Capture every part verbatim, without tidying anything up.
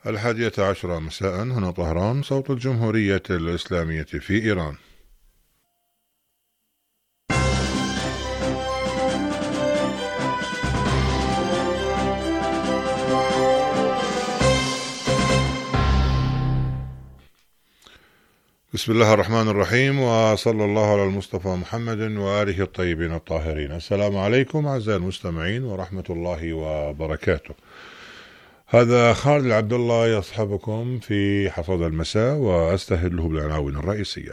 الحادية عشرة مساء هنا طهران، صوت الجمهورية الإسلامية في إيران. بسم الله الرحمن الرحيم، وصلى الله على المصطفى محمد وآله الطيبين الطاهرين. السلام عليكم أعزائي المستمعين ورحمة الله وبركاته. هذا خالد العبد الله يصحبكم في حصاد المساء، وأستهل له بالعناوين الرئيسية.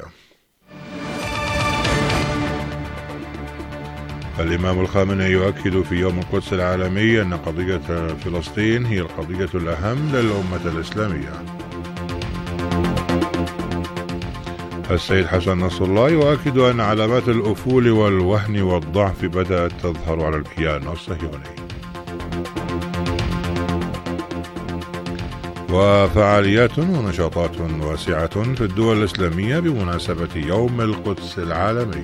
الإمام الخامنئي يؤكد في يوم القدس العالمي أن قضية فلسطين هي القضية الأهم للأمة الإسلامية. السيد حسن نصر الله يؤكد أن علامات الأفول والوهن والضعف بدأت تظهر على الكيان الصهيوني. وفعاليات ونشاطات واسعة في الدول الإسلامية بمناسبة يوم القدس العالمي.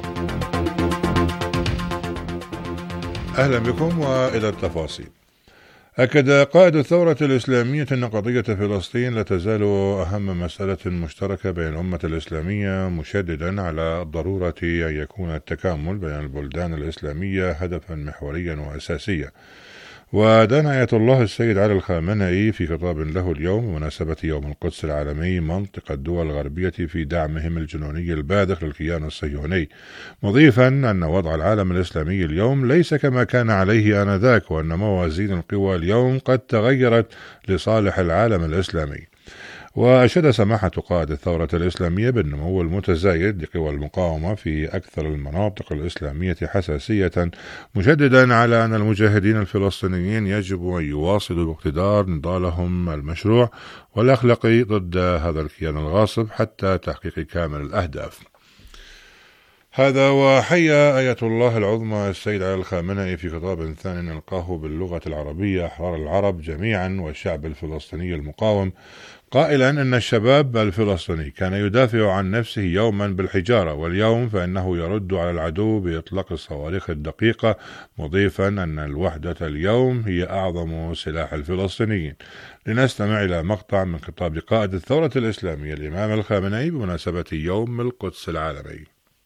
أهلا بكم وإلى التفاصيل. أكد قائد الثورة الإسلامية أن قضية فلسطين لا تزال أهم مسألة مشتركة بين الأمة الإسلامية، مشددا على ضرورة أن يكون التكامل بين البلدان الإسلامية هدفا محوريا وأساسيا. ودان آية الله السيد علي الخامنئي في خطاب له اليوم بمناسبة يوم القدس العالمي منطق الدول الغربية في دعمهم الجنوني الباذخ للكيان الصهيوني، مضيفا أن وضع العالم الإسلامي اليوم ليس كما كان عليه آنذاك، وأن موازين القوى اليوم قد تغيرت لصالح العالم الإسلامي. وأشاد سماحة قائد الثورة الإسلامية بالنمو المتزايد لقوى المقاومة في أكثر المناطق الإسلامية حساسية، مشددا على أن المجاهدين الفلسطينيين يجب أن يواصلوا باقتدار نضالهم المشروع والأخلاقي ضد هذا الكيان الغاصب حتى تحقيق كامل الأهداف. هذا وحيا آية الله العظمى السيد علي الخامنئي في خطاب ثاني ألقاه باللغة العربية أحرار العرب جميعا والشعب الفلسطيني المقاوم، قائلا أن الشباب الفلسطيني كان يدافع عن نفسه يوما بالحجارة، واليوم فإنه يرد على العدو بإطلاق الصواريخ الدقيقة، مضيفا أن الوحدة اليوم هي أعظم سلاح الفلسطينيين. لنستمع إلى مقطع من خطاب قائد الثورة الإسلامية الإمام الخامنئي بمناسبة يوم القدس العالمي.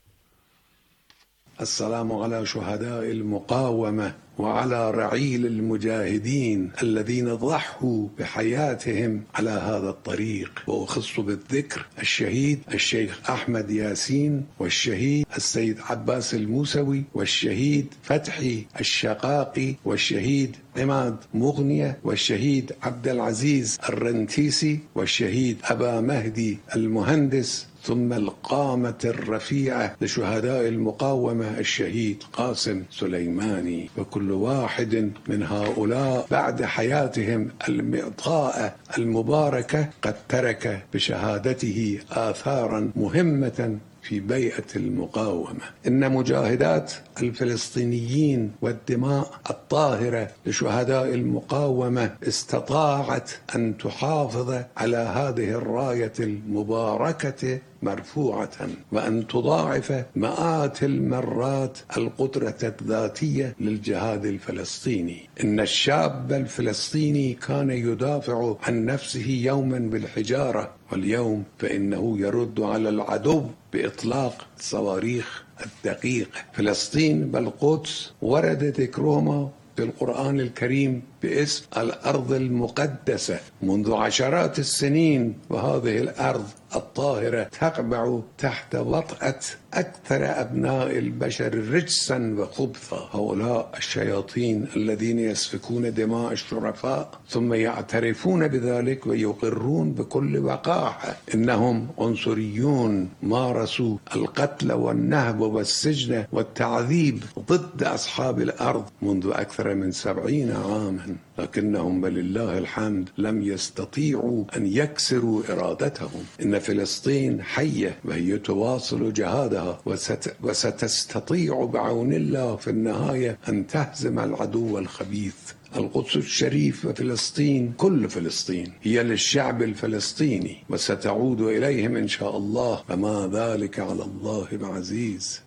السلام على شهداء المقاومة وعلى رعيل المجاهدين الذين ضحوا بحياتهم على هذا الطريق، وأخص بالذكر الشهيد الشيخ أحمد ياسين، والشهيد السيد عباس الموسوي، والشهيد فتحي الشقاقي، والشهيد عماد مغنية، والشهيد عبد العزيز الرنتيسي، والشهيد أبا مهدي المهندس، ثم القامة الرفيعة لشهداء المقاومة الشهيد قاسم سليماني. وكل واحد من هؤلاء بعد حياتهم المعطاءة المباركة قد ترك بشهادته آثارا مهمة في بيئة المقاومة. إن مجاهدات الفلسطينيين والدماء الطاهرة لشهداء المقاومة استطاعت أن تحافظ على هذه الراية المباركة مرفوعة، وأن تضاعف مئات المرات القدرة الذاتية للجهاد الفلسطيني. إن الشاب الفلسطيني كان يدافع عن نفسه يوما بالحجارة، واليوم فإنه يرد على العدو بإطلاق صواريخ الدقيقة. فلسطين بالقدس ورد ذكرهما في القرآن الكريم باسم الأرض المقدسة منذ عشرات السنين، وهذه الأرض الطاهرة تقبع تحت وطأة أكثر أبناء البشر رجسا وخبثا، هؤلاء الشياطين الذين يسفكون دماء الشرفاء ثم يعترفون بذلك ويقرون بكل وقاحة إنهم عنصريون مارسوا القتل والنهب والسجن والتعذيب ضد أصحاب الأرض منذ أكثر من سبعين عاما، لكنهم ولله الحمد لم يستطيعوا أن يكسروا إرادتهم. إن فلسطين حية وهي تواصل جهادها، وست وستستطيع بعون الله في النهاية أن تهزم العدو الخبيث. القدس الشريف وفلسطين، كل فلسطين هي للشعب الفلسطيني، وستعود إليهم إن شاء الله، وما ذلك على الله بعزيز.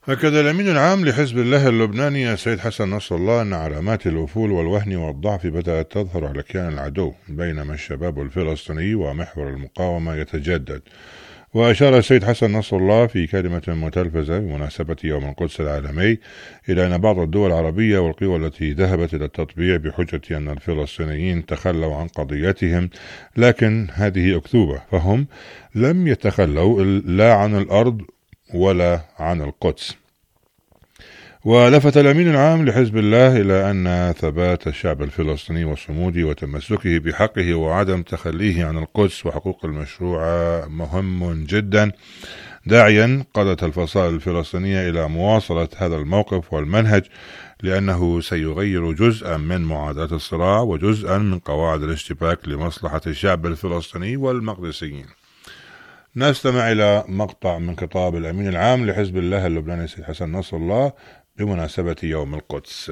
أكد الأمين العام لحزب الله اللبناني السيد حسن نصر الله أن علامات الأفول والوهن والضعف بدأت تظهر على كيان العدو، بينما الشباب الفلسطيني ومحور المقاومة يتجدد. وأشار السيد حسن نصر الله في كلمة متلفزة بمناسبة يوم القدس العالمي إلى أن بعض الدول العربية والقوى التي ذهبت إلى التطبيع بحجة أن الفلسطينيين تخلوا عن قضيتهم، لكن هذه أكذوبة، فهم لم يتخلوا لا عن الأرض ولا عن القدس. ولفت الأمين العام لحزب الله إلى أن ثبات الشعب الفلسطيني وصموده وتمسكه بحقه وعدم تخليه عن القدس وحقوق المشروعة مهم جدا، داعيا قادة الفصائل الفلسطينية إلى مواصلة هذا الموقف والمنهج، لأنه سيغير جزءا من معادلة الصراع وجزءا من قواعد الاشتباك لمصلحة الشعب الفلسطيني والمقدسيين. نستمع إلى مقطع من خطاب الأمين العام لحزب الله اللبناني السيد حسن نصر الله بمناسبة يوم القدس.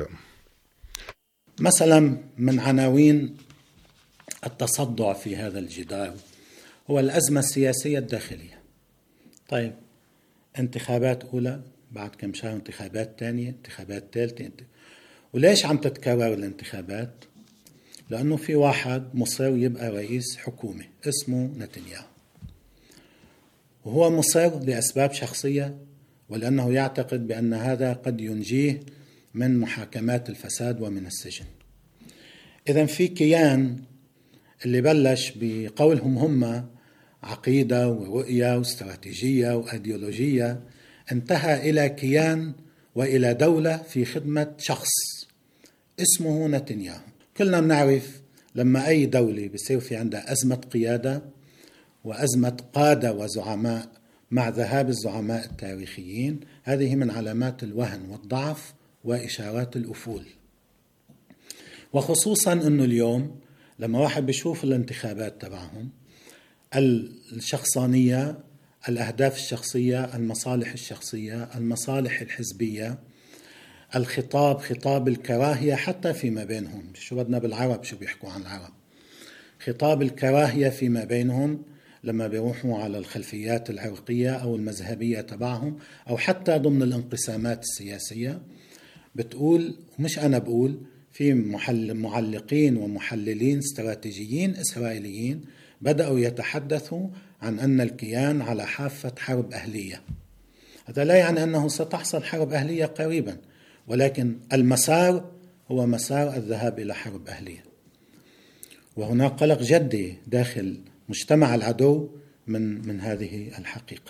مثلا من عناوين التصدع في هذا الجدار هو الأزمة السياسية الداخلية. طيب، انتخابات أولى، بعد كم شهر انتخابات تانية، انتخابات ثالثة، وليش عم تتكرر الانتخابات؟ لأنه في واحد مصر يبقى رئيس حكومة اسمه نتنياهو، وهو مصر لأسباب شخصية ولأنه يعتقد بأن هذا قد ينجيه من محاكمات الفساد ومن السجن. إذن في كيان اللي بلش بقولهم هم عقيدة ورؤية واستراتيجية وأيديولوجية، انتهى إلى كيان وإلى دولة في خدمة شخص اسمه نتنياهو. كلنا بنعرف لما أي دولة بيصير في عندها أزمة قيادة وأزمة قادة وزعماء مع ذهاب الزعماء التاريخيين، هذه من علامات الوهن والضعف وإشارات الأفول. وخصوصا أنه اليوم لما واحد بيشوف الانتخابات تبعهم، الشخصانية، الأهداف الشخصية، المصالح الشخصية، المصالح الحزبية، الخطاب خطاب الكراهية حتى فيما بينهم. شو بدنا بالعرب شو بيحكوا عن العرب؟ خطاب الكراهية فيما بينهم لما بيروحوا على الخلفيات العرقية أو المذهبية تبعهم أو حتى ضمن الانقسامات السياسية. بتقول، مش أنا بقول، في معلقين ومحللين استراتيجيين إسرائيليين بدأوا يتحدثوا عن أن الكيان على حافة حرب أهلية. هذا لا يعني أنه ستحصل حرب أهلية قريبا، ولكن المسار هو مسار الذهاب إلى حرب أهلية. وهناك قلق جدي داخل مجتمع العدو من من هذه الحقيقة.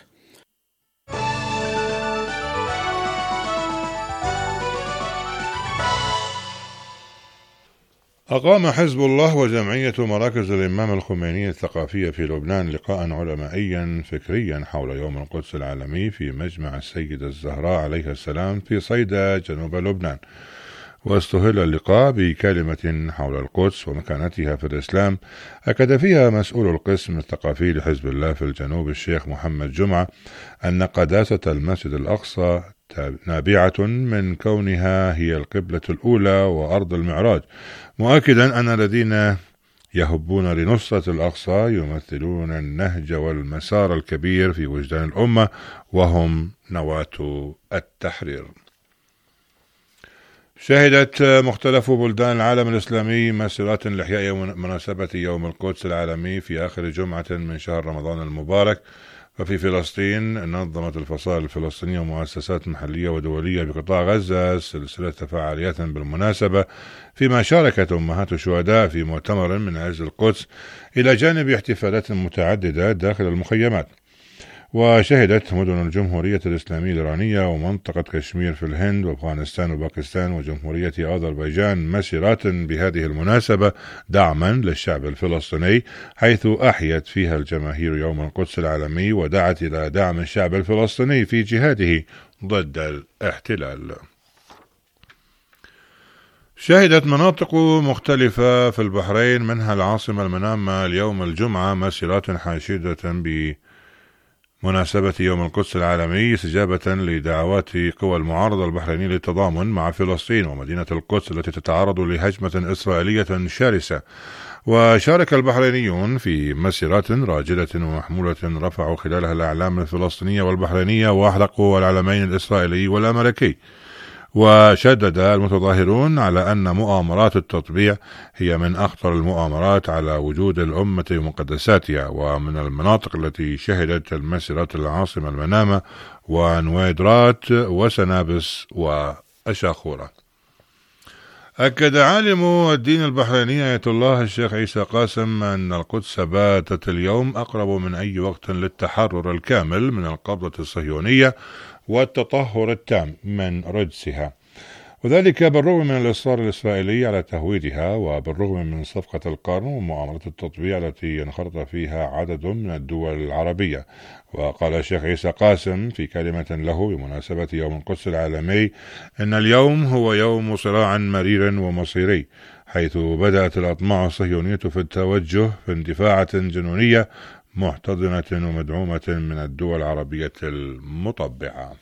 أقام حزب الله وجمعية مراكز الإمام الخميني الثقافية في لبنان لقاء علمائيا فكريا حول يوم القدس العالمي في مجمع السيدة الزهراء عليه السلام في صيدا جنوب لبنان. واستهل اللقاء بكلمة حول القدس ومكانتها في الإسلام، أكد فيها مسؤول القسم الثقافي لحزب الله في الجنوب الشيخ محمد جمعة أن قداسة المسجد الأقصى نابعة من كونها هي القبلة الأولى وأرض المعراج، مؤكدا أن الذين يهبون لنصرة الأقصى يمثلون النهج والمسار الكبير في وجدان الأمة وهم نواة التحرير. شهدت مختلف بلدان العالم الإسلامي مسيرات لإحياء مناسبة يوم القدس العالمي في آخر جمعة من شهر رمضان المبارك. وفي فلسطين نظمت الفصائل الفلسطينية ومؤسسات محلية ودولية بقطاع غزة سلسلة فعاليات بالمناسبة، فيما شاركت أمهات الشهداء في مؤتمر من أجل القدس إلى جانب احتفالات متعددة داخل المخيمات. وشهدت مدن الجمهورية الإسلامية الإيرانية ومنطقة كشمير في الهند وأفغانستان وباكستان وجمهورية أذربيجان مسيرات بهذه المناسبة دعما للشعب الفلسطيني، حيث أحيت فيها الجماهير يوم القدس العالمي ودعت إلى دعم الشعب الفلسطيني في جهاده ضد الاحتلال. شهدت مناطق مختلفة في البحرين منها العاصمة المنامة اليوم الجمعة مسيرات حاشدة ب مناسبة يوم القدس العالمي استجابة لدعوات قوى المعارضة البحرينية للتضامن مع فلسطين ومدينة القدس التي تتعرض لهجمة إسرائيلية شرسة. وشارك البحرينيون في مسيرات راجلة ومحمولة رفعوا خلالها الأعلام الفلسطينية والبحرينية وأحرقوا العلمين الإسرائيلي والأمريكي. وشدد المتظاهرون على أن مؤامرات التطبيع هي من أخطر المؤامرات على وجود الأمة ومقدساتها. ومن المناطق التي شهدت المسيرات العاصمة المنامة ونويدرات وسنابس وأشاخورة. أكد عالم الدين البحريني آية الله الشيخ عيسى قاسم أن القدس باتت اليوم أقرب من أي وقت للتحرر الكامل من القبضة الصهيونية والتطهر التام من رجسها، وذلك بالرغم من الإصرار الإسرائيلي على تهويدها وبالرغم من صفقة القرن ومؤامرة التطبيع التي انخرط فيها عدد من الدول العربية. وقال الشيخ عيسى قاسم في كلمة له بمناسبة يوم القدس العالمي إن اليوم هو يوم صراع مرير ومصيري، حيث بدأت الأطماع الصهيونية في التوجه في اندفاعة جنونية محتضنة ومدعومة من الدول العربية المطبعة.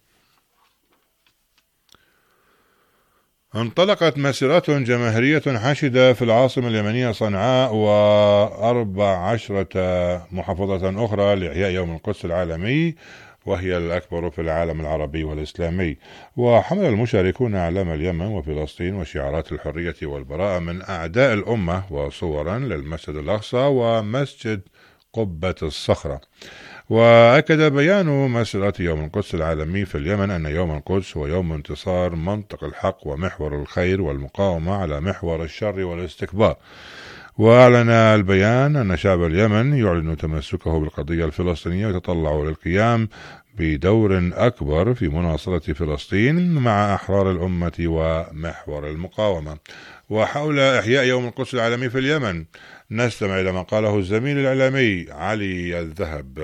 انطلقت مسيرات جماهيرية حاشدة في العاصمة اليمنية صنعاء وأربع عشرة محافظة أخرى لإحياء يوم القدس العالمي، وهي الأكبر في العالم العربي والإسلامي. وحمل المشاركون أعلام اليمن وفلسطين وشعارات الحرية والبراءة من أعداء الأمة وصورا للمسجد الأقصى ومسجد قبة الصخرة. وأكد بيان مسيرات يوم القدس العالمي في اليمن أن يوم القدس هو يوم انتصار منطق الحق ومحور الخير والمقاومة على محور الشر والاستكبار. وأعلن البيان أن شعب اليمن يعلن تمسكه بالقضية الفلسطينية ويتطلع للقيام بدور أكبر في مناصرة فلسطين مع أحرار الأمة ومحور المقاومة. وحول إحياء يوم القدس العالمي في اليمن نستمع إلى ما قاله الزميل الإعلامي علي الذهب.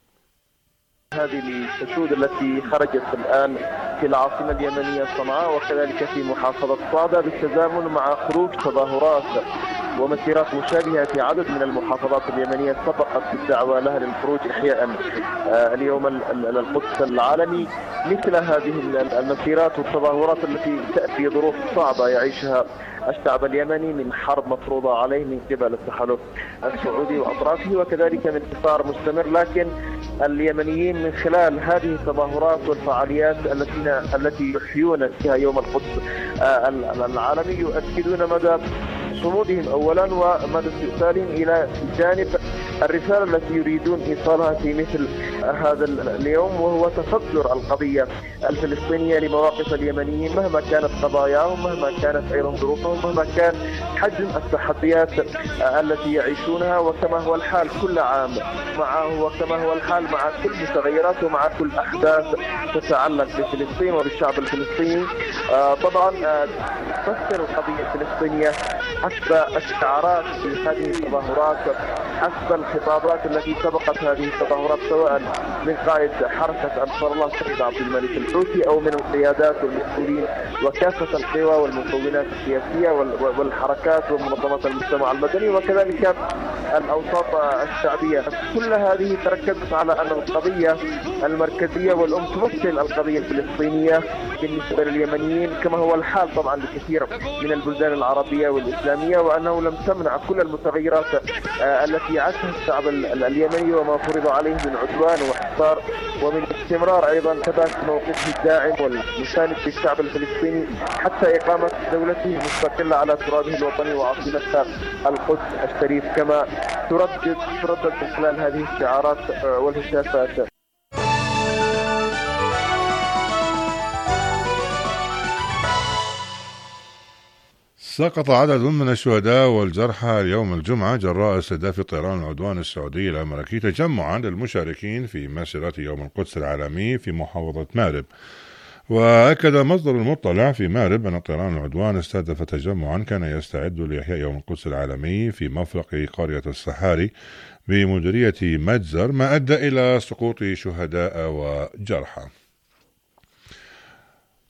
هذه الحشود التي خرجت الآن في العاصمة اليمنية صنعاء وكذلك في محافظة صعدة بالتزامن مع خروج تظاهرات ومسيرات مشابهة في عدد من المحافظات اليمنية سبقت الدعوة لها للخروج إحياء اليوم القدس العالمي. مثل هذه المسيرات والتظاهرات التي تأتي ظروف صعبة يعيشها الشعب اليمني من حرب مفروضة عليه من قبل التحالف السعودي وأطرافه وكذلك من انتصار مستمر، لكن اليمنيين من خلال هذه التظاهرات والفعاليات التي التي يحيون فيها يوم القدس العالمي يؤكدون مدى صمودهم أولا ومدى استئصالهم إلى جانب الرسالة التي يريدون إيصالها في مثل هذا اليوم، وهو تصدر القضية الفلسطينية لمواقف اليمنيين مهما كانت قضاياهم، مهما كانت أيضا ظروفهم، مهما كان حجم التحديات التي يعيشونها، وكما هو الحال كل عام معه وكما هو الحال مع كل متغيرات ومع كل أحداث تتعلق بفلسطين وبالشعب الفلسطيني. طبعا تفسر القضية الفلسطينية حسب الشعارات في هذه التظاهرات، حسب الخطابات التي سبقت هذه التظاهرات سواء من قائد حركة أنصار الله السيد عبد الملك الحوثي أو من القيادات والمسؤولين وكافة القوى والمكونات السياسية والحركات ومنظمات المجتمع المدني وكذلك الأوساط الشعبية. كل هذه تركزت على أن القضية المركزية والأم تمثل القضية الفلسطينية بالنسبة لليمنيين كما هو الحال طبعا لكثير من البلدان العربية والإسلامية، وأنه لم تمنع كل المتغيرات التي عاشها الشعب اليمني وما فرض عليه من عدوان وحصار ومن استمرار أيضا ثبات موقفه الداعم والمساند للشعب الفلسطيني حتى إقامة دولته المستقلة على ترابه الوطني وعاصمتها القدس الشريف، كما تردد تردد من خلال هذه الشعارات والهتافات. سقط عدد من الشهداء والجرحى اليوم الجمعة جراء استهداف طيران العدوان السعودي الأمريكي تجمعا للمشاركين في مسيرة يوم القدس العالمي في محافظة مأرب. وأكد مصدر المطلع في مأرب أن طيران العدوان استهدف تجمعا كان يستعد لإحياء يوم القدس العالمي في مفرق قرية الصحاري بمديرية مجزر، ما أدى إلى سقوط شهداء وجرحى.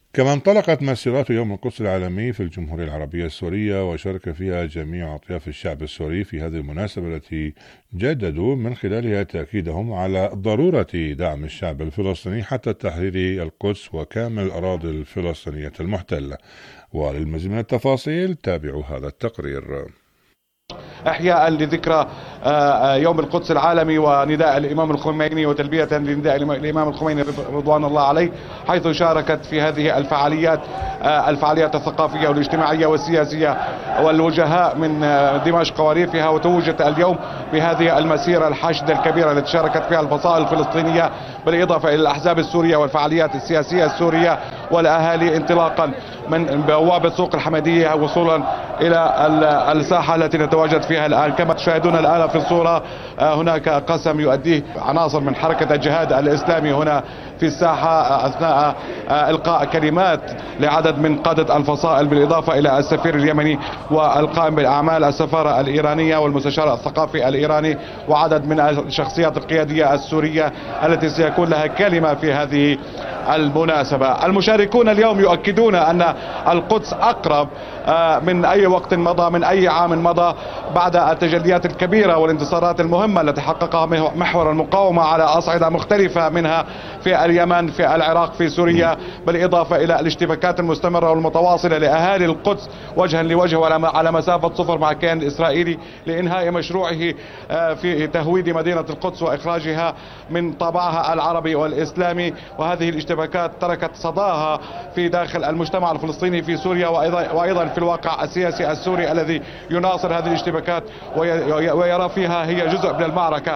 كما انطلقت مسيرات يوم القدس العالمي في الجمهورية العربية السورية، وشارك فيها جميع أطياف الشعب السوري في هذه المناسبة التي جددوا من خلالها تأكيدهم على ضرورة دعم الشعب الفلسطيني حتى تحرير القدس وكامل الأراضي الفلسطينية المحتلة. وللمزيد من التفاصيل تابعوا هذا التقرير. احياء لذكرى يوم القدس العالمي ونداء الامام الخميني وتلبيه لنداء الامام الخميني رضوان الله عليه، حيث شاركت في هذه الفعاليات الفعاليات الثقافيه والاجتماعيه والسياسيه والوجهاء من دمشق وريفها، وتوجت اليوم بهذه المسيره الحشد الكبيره التي شاركت فيها الفصائل الفلسطينيه بالاضافه الى الاحزاب السوريه والفعاليات السياسيه السوريه والاهالي، انطلاقا من بوابه سوق الحمديه وصولا الى الساحه التي نتواجد فيها الان. كما تشاهدون الان في الصوره هناك قسم يؤديه عناصر من حركه الجهاد الاسلامي هنا في الساحه اثناء القاء كلمات لعدد من قاده الفصائل، بالاضافه الى السفير اليمني والقائم بالاعمال السفاره الايرانيه والمستشار الثقافي الايراني وعدد من الشخصيات القياديه السوريه التي سيكون لها كلمه في هذه المناسبه. المشاركون اليوم يؤكدون ان القدس اقرب من اي وقت مضى، من اي عام مضى، بعد التجليات الكبيره والانتصارات المهمه التي حققها محور المقاومه على اصعده مختلفه، منها في اليمن، في العراق، في سوريا، بالاضافه الى الاشتباكات المستمره والمتواصله لاهالي القدس وجها لوجه وعلى مسافه صفر مع الكيان الاسرائيلي لانهاء مشروعه في تهويد مدينه القدس واخراجها من طابعها العربي والاسلامي. وهذه الاشتباكات تركت صداها في داخل المجتمع الفلسطيني في سوريا، وايضا وايضا في الواقع السياسي السوري الذي يناصر هذه الاشتباكات ويرى فيها هي جزء من المعركه.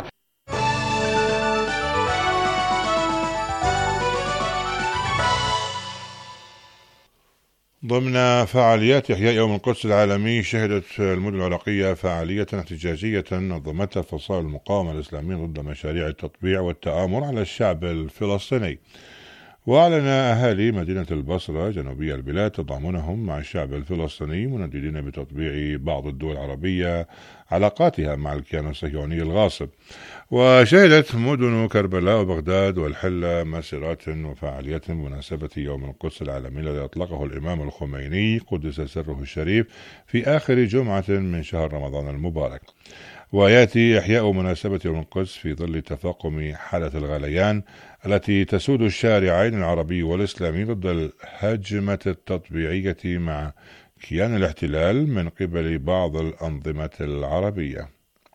ضمن فعاليات إحياء يوم القدس العالمي، شهدت المدن العراقية فعالية احتجاجية نظمتها فصائل المقاومة الإسلامية ضد مشاريع التطبيع والتآمر على الشعب الفلسطيني. وأعلن أهالي مدينة البصرة جنوبية البلاد تضامنهم مع الشعب الفلسطيني، منددين بتطبيع بعض الدول العربية علاقاتها مع الكيان الصهيوني الغاصب. وشهدت مدن كربلاء وبغداد والحلة مسيرات وفعاليات بمناسبة يوم القدس العالمي الذي أطلقه الإمام الخميني قدس سره الشريف في آخر جمعة من شهر رمضان المبارك. ويأتي إحياء مناسبة يوم القدس في ظل تفاقم حالة الغليان التي تسود الشارعين العربي والإسلامي ضد الهجمة التطبيعية مع كيان الاحتلال من قبل بعض الأنظمة العربية.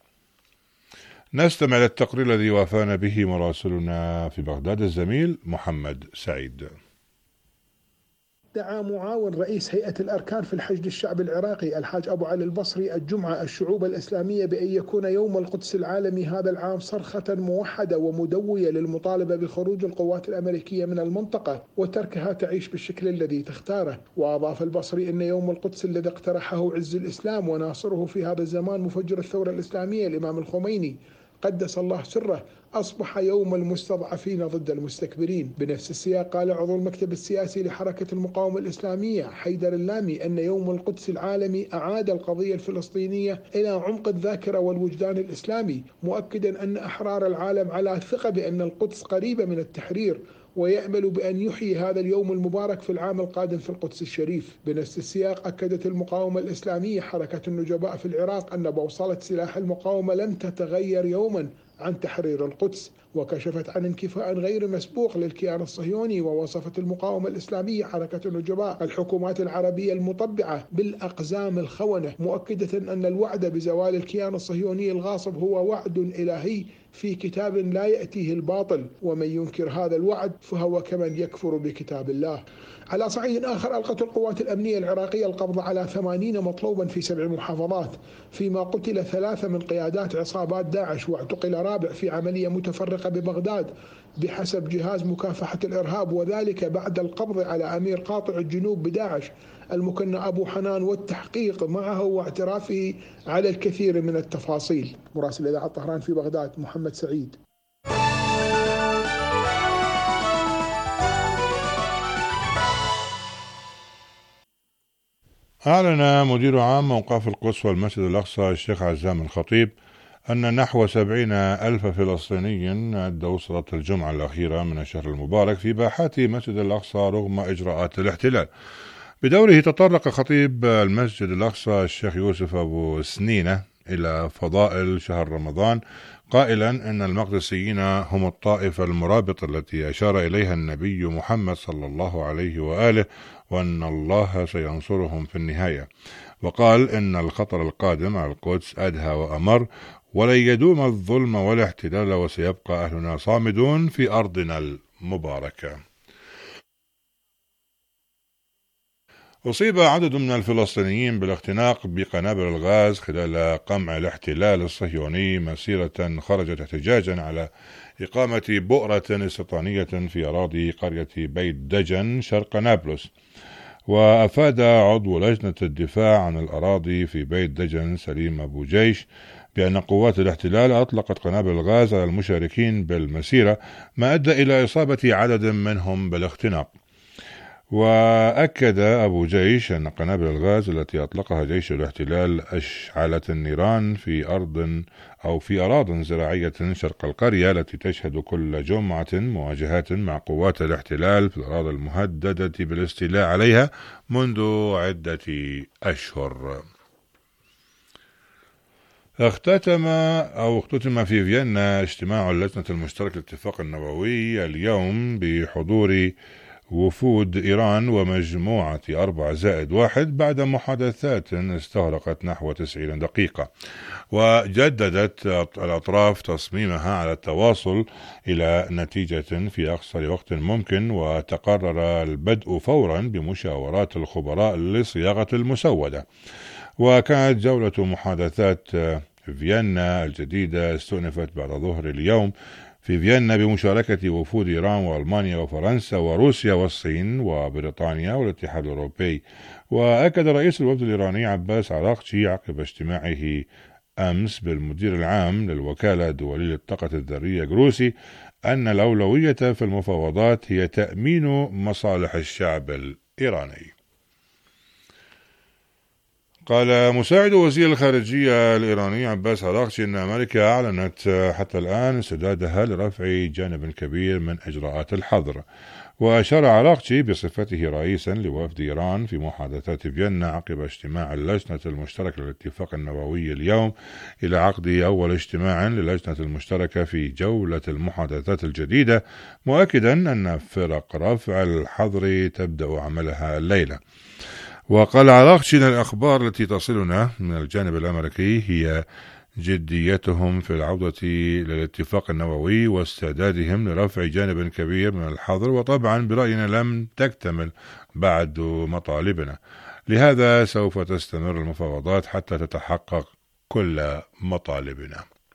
نستمع للتقرير الذي وافانا به مراسلنا في بغداد الزميل محمد سعيد. دعا معاون رئيس هيئة الأركان في الحشد الشعبي العراقي الحاج أبو علي البصري الجمعة الشعوب الإسلامية بأن يكون يوم القدس العالمي هذا العام صرخة موحدة ومدوية للمطالبة بخروج القوات الأمريكية من المنطقة وتركها تعيش بالشكل الذي تختاره. وأضاف البصري أن يوم القدس الذي اقترحه عز الإسلام وناصره في هذا الزمان مفجر الثورة الإسلامية الإمام الخميني قدس الله سره أصبح يوم المستضعفين ضد المستكبرين. بنفس السياق قال عضو المكتب السياسي لحركة المقاومة الإسلامية حيدر اللامي أن يوم القدس العالمي أعاد القضية الفلسطينية إلى عمق الذاكرة والوجدان الإسلامي، مؤكدا أن أحرار العالم على ثقة بأن القدس قريبة من التحرير ويأمل بأن يحيي هذا اليوم المبارك في العام القادم في القدس الشريف. بنفس السياق أكدت المقاومة الإسلامية حركة النجباء في العراق أن بوصلة سلاح المقاومة لن تتغير يوما عن تحرير القدس، وكشفت عن انكفاء غير مسبوق للكيان الصهيوني. ووصفت المقاومة الإسلامية حركة النجباء الحكومات العربية المطبعة بالأقزام الخونة، مؤكدة أن الوعد بزوال الكيان الصهيوني الغاصب هو وعد إلهي في كتاب لا يأتيه الباطل، ومن ينكر هذا الوعد فهو كمن يكفر بكتاب الله. على صعيد آخر ألقت القوات الأمنية العراقية القبض على ثمانين مطلوبا في سبع محافظات، فيما قتل ثلاثة من قيادات عصابات داعش واعتقل رابع في عملية متفرقة ببغداد بحسب جهاز مكافحة الإرهاب، وذلك بعد القبض على أمير قاطع الجنوب بداعش المكنى أبو حنان والتحقيق معه واعترافه على الكثير من التفاصيل. مراسل إذاعة طهران في بغداد محمد سعيد. أعلن مدير عام أوقاف القدس والمسجد الأقصى الشيخ عزام الخطيب أن نحو سبعين ألف فلسطيني أدوا صلاة الجمعة الأخيرة من الشهر المبارك في باحات مسجد الأقصى رغم إجراءات الاحتلال. بدوره تطرق خطيب المسجد الأقصى الشيخ يوسف أبو سنينة إلى فضائل شهر رمضان قائلا أن المقدسيين هم الطائفة المرابطة التي أشار إليها النبي محمد صلى الله عليه وآله، وأن الله سينصرهم في النهاية. وقال إن الخطر القادم على القدس أدهى وأمر، ولن يدوم الظلم والاحتلال، وسيبقى أهلنا صامدون في أرضنا المباركة. أصيب عدد من الفلسطينيين بالاختناق بقنابل الغاز خلال قمع الاحتلال الصهيوني مسيرة خرجت احتجاجا على إقامة بؤرة استيطانية في أراضي قرية بيت دجن شرق نابلس. وأفاد عضو لجنة الدفاع عن الأراضي في بيت دجن سليم أبو جيش بأن قوات الاحتلال أطلقت قنابل الغاز على المشاركين بالمسيرة، ما أدى إلى إصابة عدد منهم بالاختناق. وأكد أبو جيش أن قنابل الغاز التي أطلقها جيش الاحتلال أشعلت النيران في أرض أو في أراضٍ زراعية شرق القرية التي تشهد كل جمعة مواجهات مع قوات الاحتلال في الأراضي المهددة بالاستيلاء عليها منذ عدة أشهر. اختتم أو اختتم في فيينا اجتماع اللجنة المشتركة للاتفاق النووي اليوم بحضور وفود إيران ومجموعة أربعة زائد واحد بعد محادثات استغرقت نحو تسعين دقيقة. وجددت الأطراف تصميمها على التواصل إلى نتيجة في أقصر وقت ممكن، وتقرر البدء فورا بمشاورات الخبراء لصياغة المسودة. وكانت جولة محادثات فيينا الجديدة استؤنفت بعد ظهر اليوم في فيينا بمشاركة وفود إيران وألمانيا وفرنسا وروسيا والصين وبريطانيا والاتحاد الأوروبي. وأكد رئيس الوفد الإيراني عباس عراقچي عقب اجتماعه أمس بالمدير العام للوكالة الدولية للطاقة الذرية جروسي أن الأولوية في المفاوضات هي تأمين مصالح الشعب الإيراني. قال مساعد وزير الخارجية الإيراني عباس عراقچي أن أمريكا أعلنت حتى الآن استعدادها لرفع جانب كبير من إجراءات الحظر. وأشار عراقچي بصفته رئيسا لوفد إيران في محادثات فيينا عقب اجتماع اللجنة المشتركة للاتفاق النووي اليوم إلى عقد أول اجتماع للجنة المشتركة في جولة المحادثات الجديدة، مؤكدا أن فرق رفع الحظر تبدأ عملها الليلة. وقال عراقچي أن الأخبار التي تصلنا من الجانب الأمريكي هي جديتهم في العودة للاتفاق النووي واستعدادهم لرفع جانب كبير من الحظر، وطبعا برأينا لم تكتمل بعد مطالبنا، لهذا سوف تستمر المفاوضات حتى تتحقق كل مطالبنا.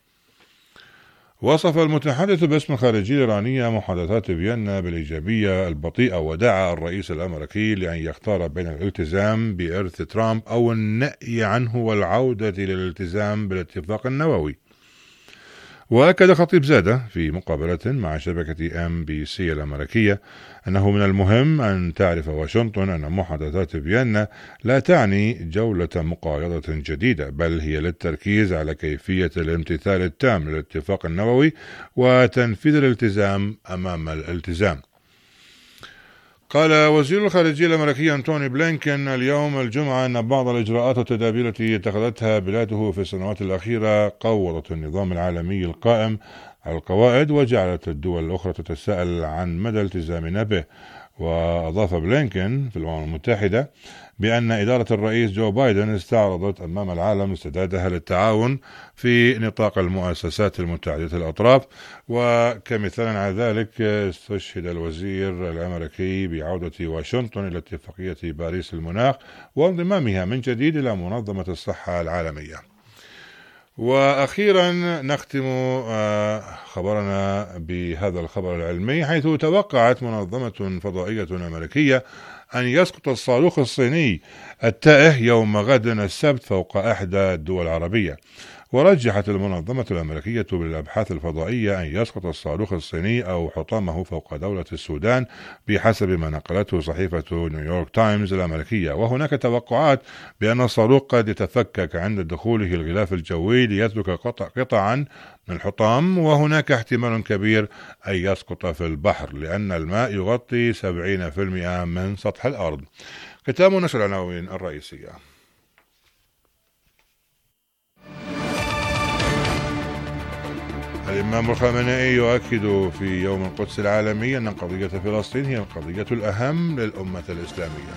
وصف المتحدث باسم الخارجية الإيرانية محادثات فيينا بالإيجابية البطيئة، ودعا الرئيس الأمريكي لأن يختار بين الالتزام بإرث ترامب أو النأي عنه والعودة للالتزام بالاتفاق النووي. وأكد خطيب زادة في مقابلة مع شبكة أم بي سي الأمريكية أنه من المهم أن تعرف واشنطن أن محادثات فيينا لا تعني جولة مقايضة جديدة، بل هي للتركيز على كيفية الامتثال التام للاتفاق النووي وتنفيذ الالتزام أمام الالتزام. قال وزير الخارجية الأمريكي أنتوني بلينكن اليوم الجمعة أن بعض الإجراءات والتدابير التي اتخذتها بلاده في السنوات الأخيرة قوضت النظام العالمي القائم على القواعد وجعلت الدول الأخرى تتساءل عن مدى التزامنا به. وأضاف بلينكن في الأمم المتحدة بأن إدارة الرئيس جو بايدن استعرضت أمام العالم استعدادها للتعاون في نطاق المؤسسات المتعددة الأطراف. وكمثال على ذلك استشهد الوزير الأمريكي بعودة واشنطن إلى اتفاقية باريس المناخ وانضمامها من جديد إلى منظمة الصحة العالمية. وأخيرا نختم خبرنا بهذا الخبر العلمي، حيث توقعت منظمة فضائية أمريكية أن يسقط الصاروخ الصيني التائه يوم غد السبت فوق إحدى الدول العربية. ورجحت المنظمة الأمريكية للأبحاث الفضائية أن يسقط الصاروخ الصيني أو حطامه فوق دولة السودان بحسب ما نقلته صحيفة نيويورك تايمز الأمريكية. وهناك توقعات بأن الصاروخ قد يتفكك عند دخوله الغلاف الجوي ليترك قطع قطعا من الحطام، وهناك احتمال كبير أن يسقط في البحر لأن الماء يغطي سبعين بالمئة من سطح الأرض. ختام نشر العناوين الرئيسية. الإمام الخامنئي يؤكد في يوم القدس العالمي أن قضية فلسطين هي القضية الأهم للأمة الإسلامية.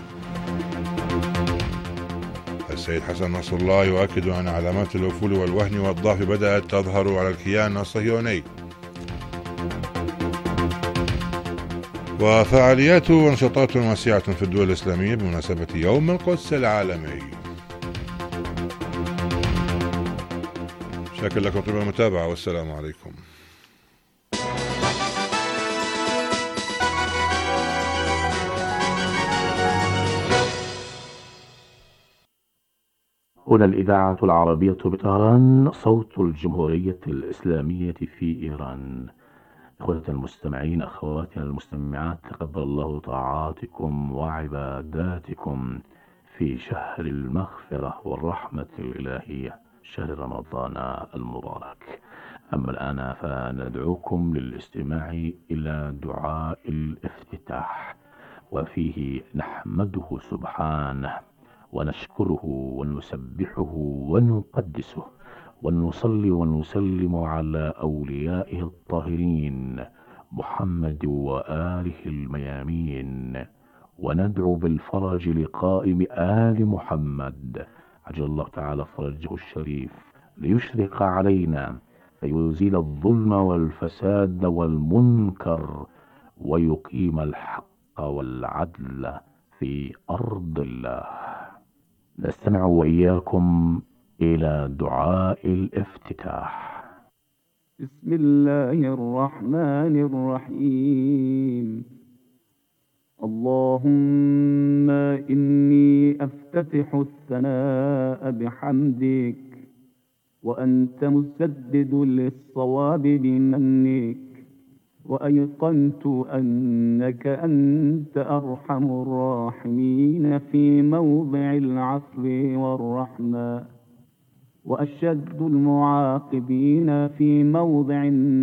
السيد حسن نصر الله يؤكد أن علامات الأفول والوهن والضعف بدأت تظهر على الكيان الصهيوني. وفعاليات ونشاطات واسعة في الدول الإسلامية بمناسبة يوم القدس العالمي. شكرا لكم طيب المتابعة والسلام عليكم. هنا الإذاعة العربية بطهران، صوت الجمهورية الإسلامية في إيران. إخوة المستمعين، أخواتنا المستمعات، تقبل الله طاعاتكم وعباداتكم في شهر المغفرة والرحمة الإلهية، شهر رمضان المبارك. أما الآن فندعوكم للاستماع إلى دعاء الافتتاح، وفيه نحمده سبحانه ونشكره ونسبحه ونقدسه ونصلي ونسلم على أوليائه الطاهرين محمد وآله الميامين، وندعو بالفرج لقائم آل محمد عجل الله تعالى فرجه الشريف ليشرق علينا فيزيل الظلم والفساد والمنكر ويقيم الحق والعدل في أرض الله. نستمع وإياكم إلى دعاء الافتتاح. بسم الله الرحمن الرحيم. اللهم إني أفتتح الثناء بحمدك، وأنت مسدد للصواب بمنك، وأيقنت أنك أنت أرحم الراحمين في موضع العفو والرحمة، وأشد المعاقبين في موضع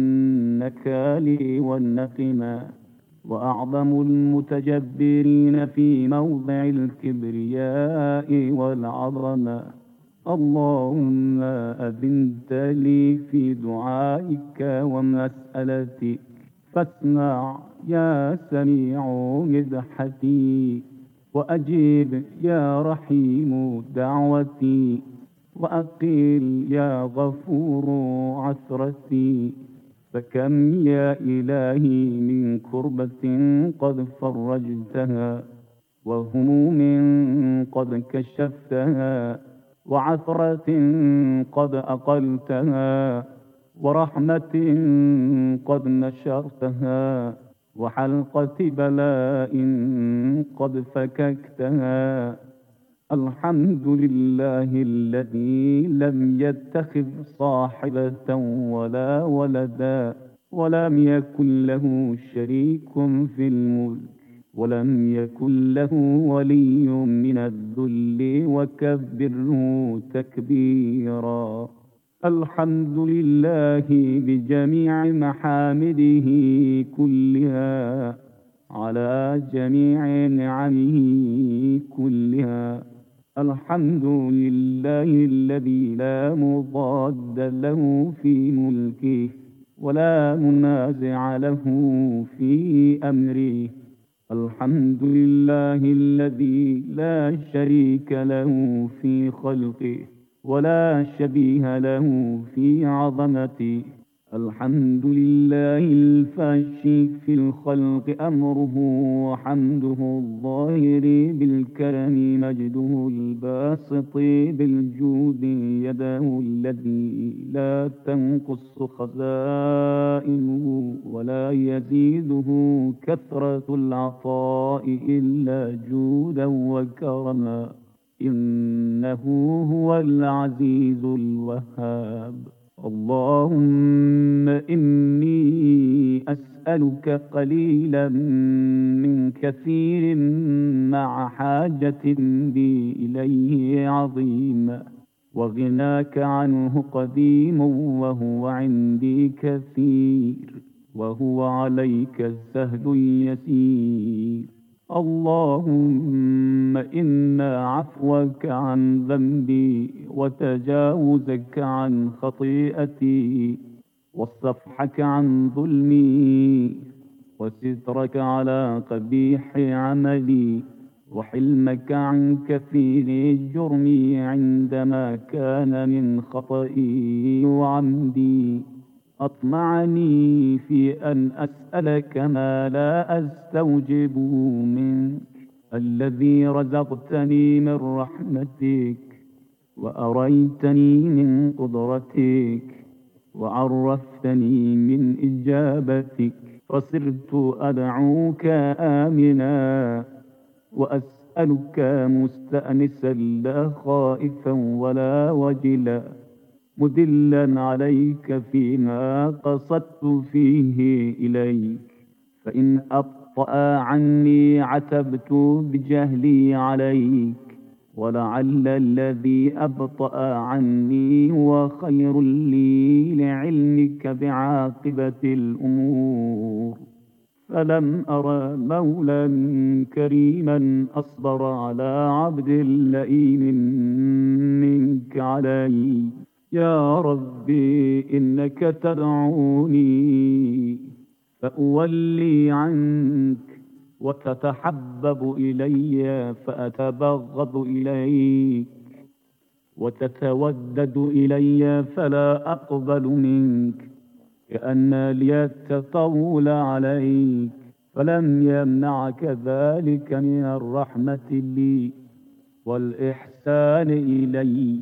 النكال والنقمة، وأعظم المتجبرين في موضع الكبرياء والعظمة. اللهم أذنت لي في دعائك ومسألتك، فاسمع يا سميع مدحتي، وأجيب يا رحيم دعوتي، وأقيل يا غفور عثرتي. فكم يا إلهي من كربة قد فرجتها، وهموم قد كشفتها، وعثرة قد أقلتها، ورحمة قد نشرتها، وحلقة بلاء قد فككتها. الحمد لله الذي لم يتخذ صاحبة ولا ولدا، ولم يكن له شريك في الملك، ولم يكن له ولي من الذل، وكبره تكبيرا. الحمد لله بجميع محامده كلها، على جميع نعمه كلها. الحمد لله الذي لا مضاد له في ملكه، ولا منازع له في أمره. الحمد لله الذي لا شريك له في خلقه، ولا شبيه له في عظمته. الحمد لله الفاشي في الخلق أمره، وحمده الظاهر بالكرم، مجده الباسط بالجود، يده الذي لا تنقص خزائنه، ولا يزيده كثرة العطاء إلا جودا وكرما. إنه هو العزيز الوهاب. اللهم إني أسألك قليلا من كثير مع حاجة بي إليه عظيما، وغناك عنه قديم وهو عندي كثير، وهو عليك سهل يسير. اللهم إنا عفوك عن ذنبي وتجاوزك عن خطيئتي وصفحك عن ظلمي وسترك على قبيح عملي وحلمك عن كثير جرمي عندما كان من خطئي وعمدي. أطمعني في أن أسألك ما لا أستوجب منك، الذي رزقتني من رحمتك وأريتني من قدرتك وعرفتني من إجابتك، فصرت أدعوك آمنا وأسألك مستأنسا لا خائفا ولا وجلا، مدلا عليك فيما قصدت فيه إليك. فإن أبطأ عني عتبت بجهلي عليك، ولعل الذي أبطأ عني هو خير لي لعلمك بعاقبة الأمور. فلم أرى مولا كريما أصبر على عبد لئيم منك علي. يا ربي إنك تدعوني فأولي عنك، وتتحبب إلي فأتبغض إليك، وتتودد إلي فلا أقبل منك، كأن لي التطول عليك، فلم يمنعك ذلك من الرحمة لي والإحسان إلي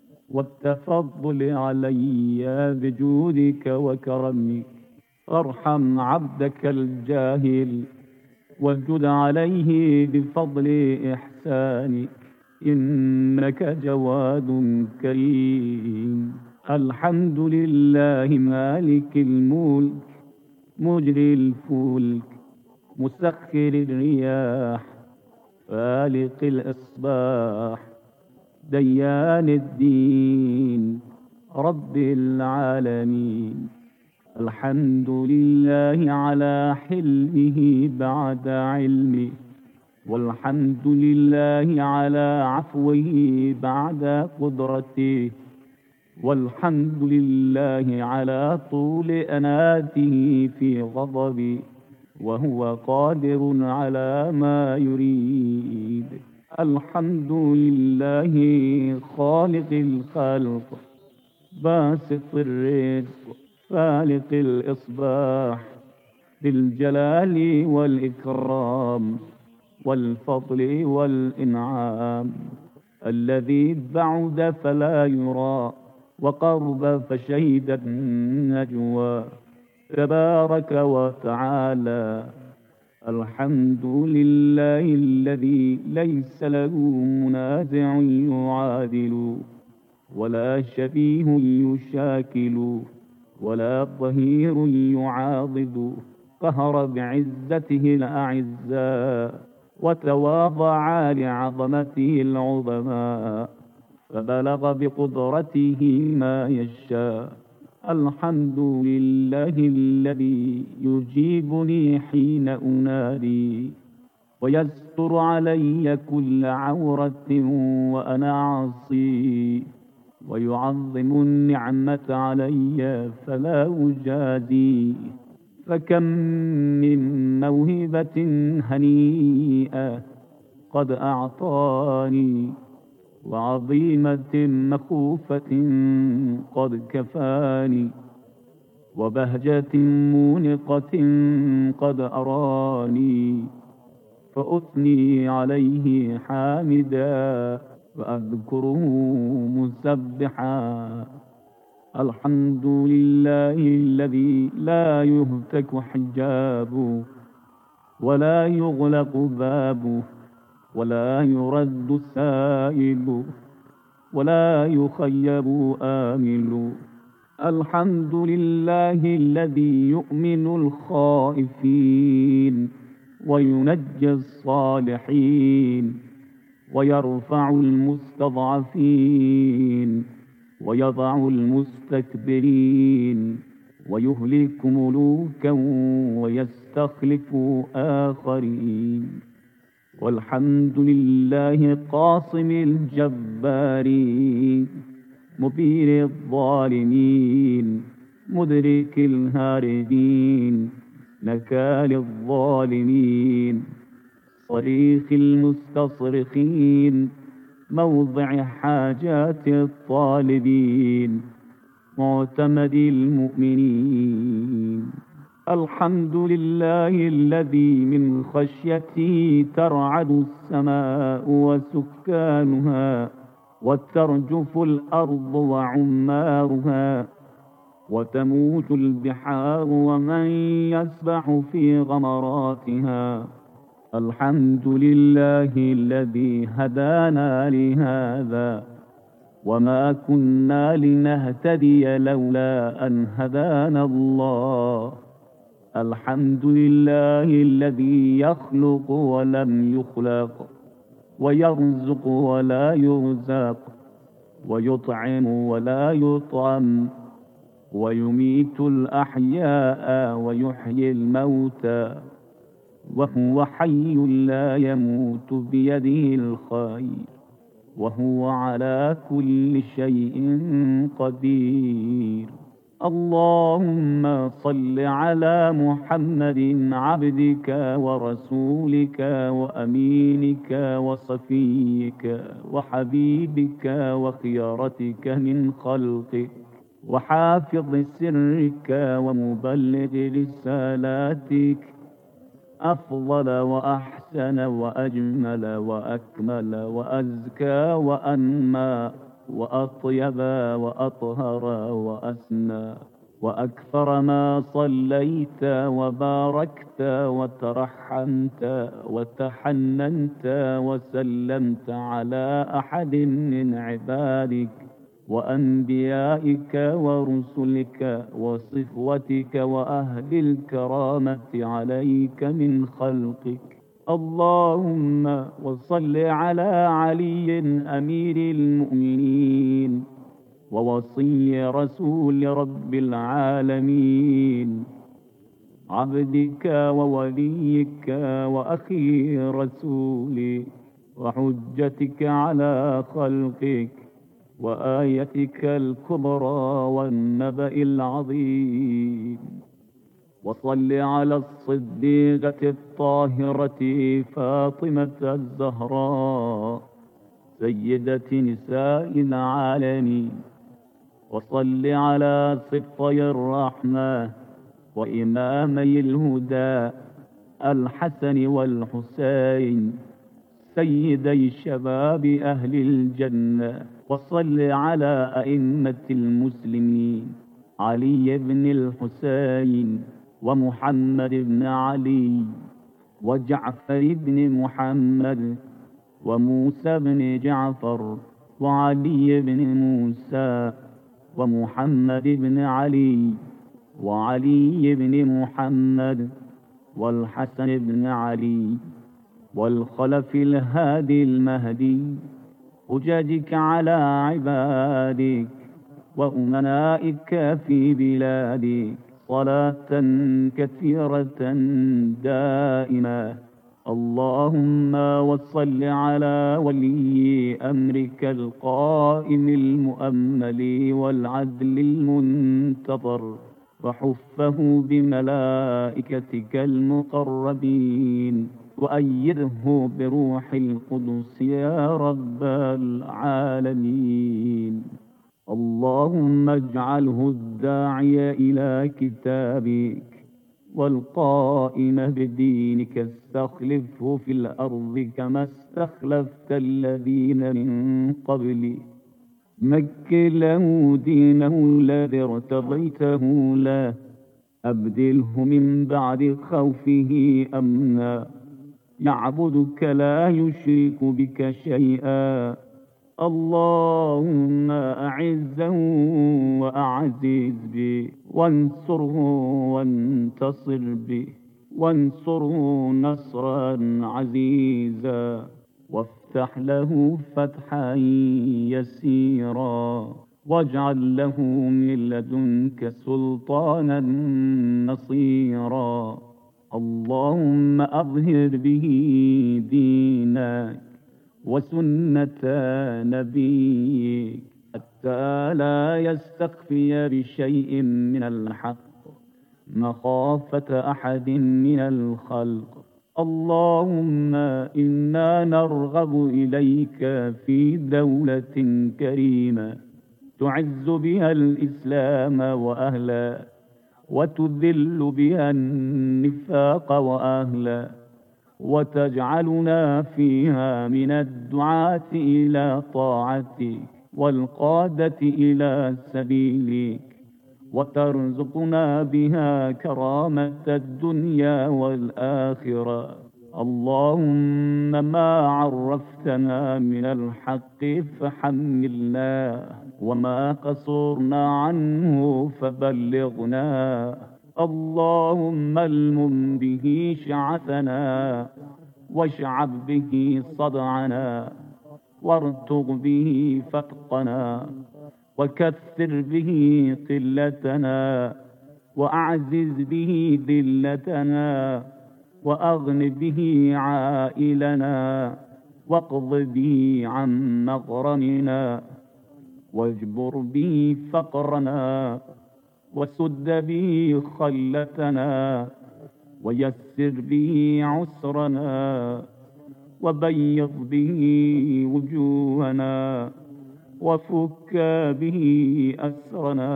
والتفضل علي بجودك وكرمك. ارحم عبدك الجاهل واسجد عليه بفضل إحسانك، إنك جواد كريم. الحمد لله مالك الملك مجري الفلك مسخر الرياح فالق الإصباح ديان الدين رب العالمين. الحمد لله على حلمه بعد علمه، والحمد لله على عفوه بعد قدرته، والحمد لله على طول أناته في غضبه، وهو قادر على ما يريد. الحمد لله خالق الخلق باسط الرزق فالق الإصباح بالجلال والإكرام والفضل والإنعام، الذي بعد فلا يرى وقرب فشهد النجوى، تبارك وتعالى. الحمد لله الذي ليس له منازع يعادل، ولا شبيه يشاكل، ولا ظهير يعاضد. قهر بعزته الأعزاء وتواضع لعظمته العظماء، فبلغ بقدرته ما يشاء. الحمد لله الذي يجيبني حين أنادي، ويستر علي كل عورة وأنا عصي، ويعظم النعمة علي فلا أجازي. فكم من موهبة هنيئة قد أعطاني، وعظيمة مخوفة قد كفاني، وبهجة مونقة قد أراني، فأثني عليه حامدا وأذكره مسبحا. الحمد لله الذي لا يهتك حجابه ولا يغلق بابه، ولا يرد سائل ولا يخيب آمل. الحمد لله الذي يؤمن الخائفين وينجي الصالحين ويرفع المستضعفين ويضع المستكبرين ويهلك ملوكا ويستخلف آخرين. والحمد لله قاصم الجبارين مبين الظالمين مدرك الهاربين نكال الظالمين صريخ المستصرخين موضع حاجات الطالبين معتمد المؤمنين. الحمد لله الذي من خشيته ترعد السماء وسكانها وترجف الأرض وعمارها وتموت البحار ومن يسبح في غمراتها. الحمد لله الذي هدانا لهذا وما كنا لنهتدي لولا أن هدانا الله. الحمد لله الذي يخلق ولم يخلق ويرزق ولا يرزق ويطعم ولا يطعم ويميت الأحياء ويحيي الموتى وهو حي لا يموت بيده الخير وهو على كل شيء قدير. اللهم صل على محمد عبدك ورسولك وأمينك وصفيك وحبيبك وخيرتك من خلقك وحافظ سرك ومبلغ رسالاتك أفضل وأحسن وأجمل وأكمل وأزكى وأنمى وأطيب وأطهر وأسنى وأكثر ما صليت وباركت وترحمت وتحننت وسلمت على أحد من عبادك وأنبيائك ورسلك وصفوتك وأهل الكرامة عليك من خلقك. اللهم وصل على علي أمير المؤمنين ووصي رسول رب العالمين عبدك ووليك وأخي رسولي وحجتك على خلقك وآيتك الكبرى والنبأ العظيم. وصل على الصديقة الطاهرة فاطمة الزهراء سيدة نساء العالمين. وصل على صفي الرحمة وإمامي الهدى الحسن والحسين سيدي شباب أهل الجنة. وصل على أئمة المسلمين علي بن الحسين ومحمد بن علي وجعفر بن محمد وموسى بن جعفر وعلي بن موسى ومحمد بن علي وعلي بن محمد والحسن بن علي والخلف الهادي المهدي حججك على عبادك وأمنائك في بلادك صلاة كثيرة دائمة. اللهم وصل على ولي أمرك القائم المؤمل والعدل المنتظر وحفه بملائكتك المقربين وأيده بروح القدس يا رب العالمين. اللهم اجعله الداعي إلى كتابك والقائم بدينك استخلفه في الأرض كما استخلفت الذين من قبله. مكن له دينه الذي ارتضيته له أبدله من بعد خوفه أمنا يعبدك لا يشرك بك شيئا. اللهم أعزه وأعزز به، وانصره وانتصر به، وانصره نصرا عزيزا، وافتح له فتحا يسيرا، واجعل له من لدنك سلطانا نصيرا. اللهم أظهر به دينك وسنة نبيك حتى لا يستخفي بشيء من الحق مخافة أحد من الخلق. اللهم إنا نرغب إليك في دولة كريمة تعز بها الإسلام وأهله، وتذل بها النفاق وأهله، وتجعلنا فيها من الدعاة إلى طاعتك والقادة إلى سبيلك، وترزقنا بها كرامة الدنيا والآخرة. اللهم ما عرفتنا من الحق فحملنا، وما قصرنا عنه فبلغنا. اللهم المم به شعثنا، واشعب به صدعنا، وارتق به فتقنا، وكثر به قلتنا، وأعزز به ذلتنا، وأغن به عائلنا، واقض به عن مغرمنا، واجبر به فقرنا، وسد به خلتنا، ويسر به عسرنا، وبيض به وجوهنا، وفك به أسرنا،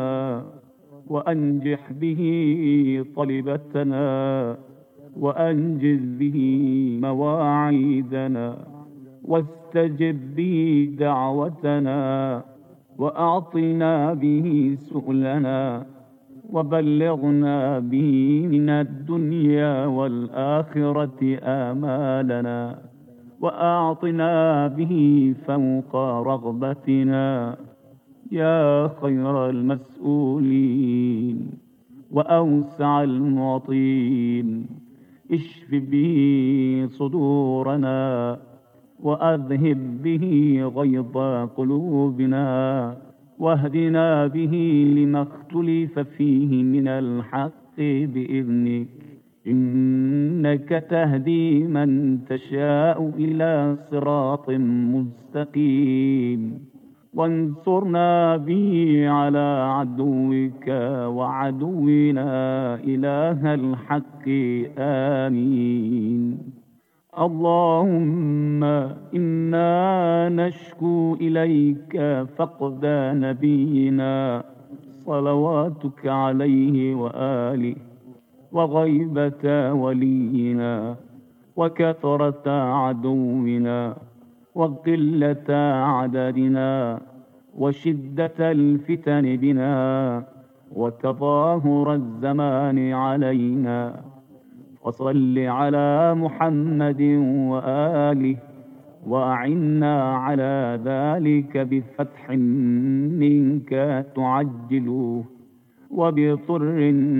وأنجح به طلبتنا، وأنجز به مواعيدنا، واستجب به دعوتنا، وأعطنا به سؤلنا، وبلغنا به من الدنيا والآخرة آمالنا، وأعطنا به فوق رغبتنا يا خير المسؤولين وأوسع المعطين. اشف به صدورنا، وأذهب به غيظ قلوبنا، واهدنا به لما اختلف فيه من الحق بإذنك، إنك تهدي من تشاء إلى صراط مستقيم. وانصرنا به على عدوك وعدونا إله الحق. آمين. اللهم إنا نشكو إليك فقد نبينا صلواتك عليه وآله، وغيبة ولينا، وكثرة عدونا، وقلة عددنا، وشدة الفتن بنا، وتظاهر الزمان علينا. وصل على محمد وآله، وأعنا على ذلك بفتح منك تعجله، وبطر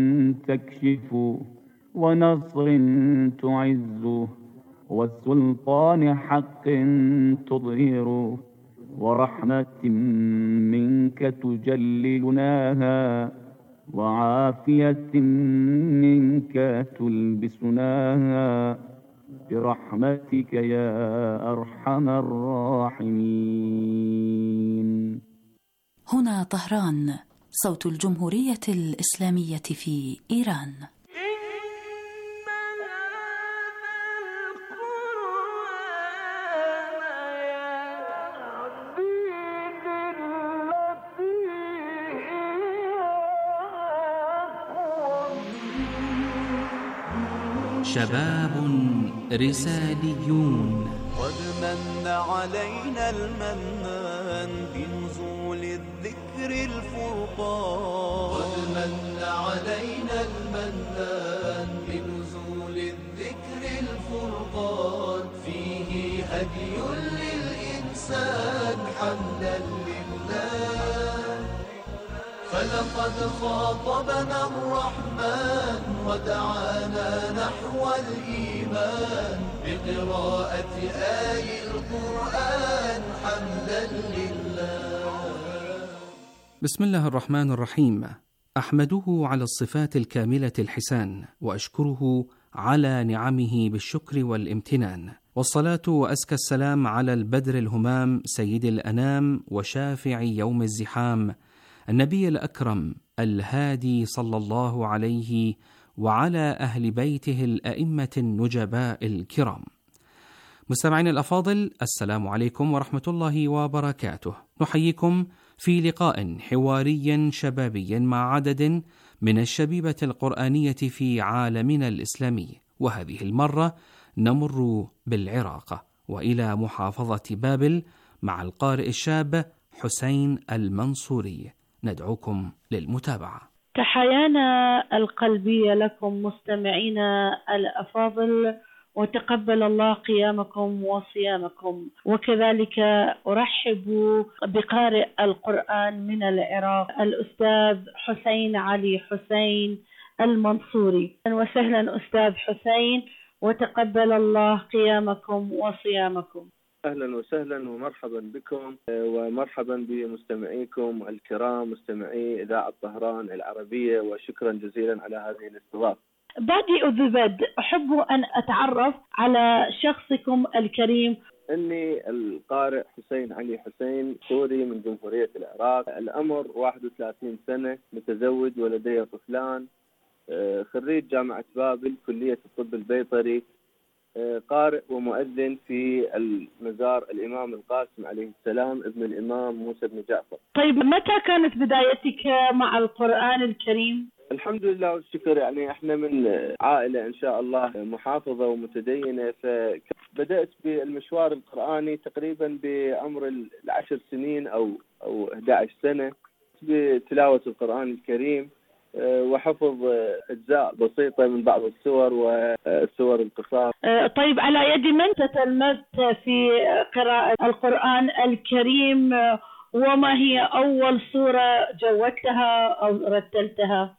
تكشفه، ونصر تعزه، والسلطان حق تظهره، ورحمة منك تجللناها، وعافية منك تلبسناها، برحمتك يا أرحم الراحمين. هنا طهران، صوت الجمهورية الإسلامية في إيران. شباب رساليون. قد من علينا المنان بنزول الذكر الفرقان. قد من علينا المنان بنزول الذكر الفرقان. ولقد خاطبنا الرحمن ودعانا نحو الإيمان بقراءة آي القرآن حمدا لله. بسم الله الرحمن الرحيم. أحمده على الصفات الكاملة الحسان، وأشكره على نعمه بالشكر والامتنان، والصلاة وأزكى السلام على البدر الهمام سيد الأنام وشافع يوم الزحام، النبي الأكرم الهادي صلى الله عليه وعلى أهل بيته الأئمة النجباء الكرام. مستمعين الأفاضل، السلام عليكم ورحمة الله وبركاته. نحييكم في لقاء حواري شبابي مع عدد من الشبيبة القرآنية في عالمنا الإسلامي، وهذه المرة نمر بالعراق وإلى محافظة بابل مع القارئ الشاب حسين المنصوري. ندعوكم للمتابعة. تحيانا القلبية لكم مستمعينا الأفاضل، وتقبل الله قيامكم وصيامكم. وكذلك أرحب بقارئ القرآن من العراق الأستاذ حسين علي حسين المنصوري. أهلا وسهلا أستاذ حسين، وتقبل الله قيامكم وصيامكم. أهلا وسهلا ومرحبا بكم، ومرحبا بمستمعيكم الكرام مستمعي إذاعة طهران العربية، وشكرا جزيلا على هذه الاستضافة. بادئ ببدء أحب أن أتعرف على شخصكم الكريم. إني القارئ حسين علي حسين، سوري من جمهورية العراق، العمر واحد وثلاثين سنة، متزوج ولدي طفلان، خريج جامعة بابل كلية الطب البيطري، قارئ ومؤذن في المزار الإمام القاسم عليه السلام ابن الإمام موسى بن جعفر. طيب، متى كانت بدايتك مع القرآن الكريم؟ الحمد لله والشكر، يعني احنا من عائلة ان شاء الله محافظة ومتدينة، فبدأت بالمشوار القرآني تقريبا بعمر العشر سنين او او أحد عشر سنة بتلاوة القرآن الكريم وحفظ أجزاء بسيطة من بعض السور والسور القصار. طيب، على يد من تتلمذت في قراءة القرآن الكريم، وما هي أول سورة جودتها أو رتلتها؟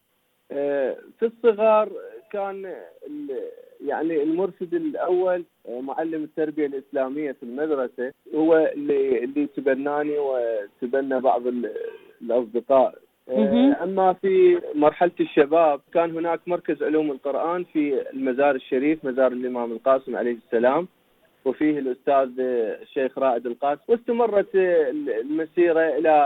في الصغر كان يعني المرشد الأول معلم التربية الإسلامية في المدرسة، هو اللي اللي تبناني وتبنى بعض الأصدقاء. أما في مرحلة الشباب كان هناك مركز علوم القرآن في المزار الشريف، مزار الإمام القاسم عليه السلام، وفيه الأستاذ الشيخ رائد القاسم، واستمرت المسيرة إلى